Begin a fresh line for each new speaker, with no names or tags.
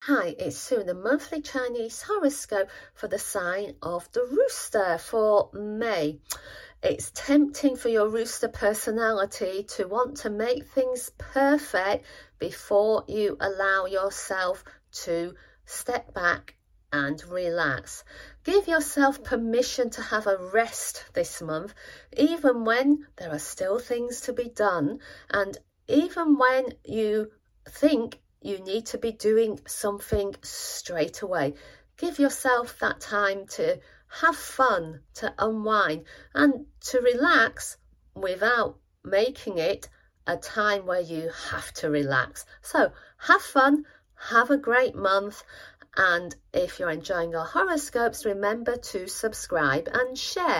Hi, it's Sue, the monthly Chinese horoscope for the sign of the Rooster for May. It's tempting for your Rooster personality to want to make things perfect before you allow yourself to step back and relax. Give yourself permission to have a rest this month, even when there are still things to be done, and even when you think you need to be doing something straight away. Give yourself that time to have fun, to unwind, and to relax without making it a time where you have to relax. So have fun, have a great month, and if you're enjoying our horoscopes, remember to subscribe and share.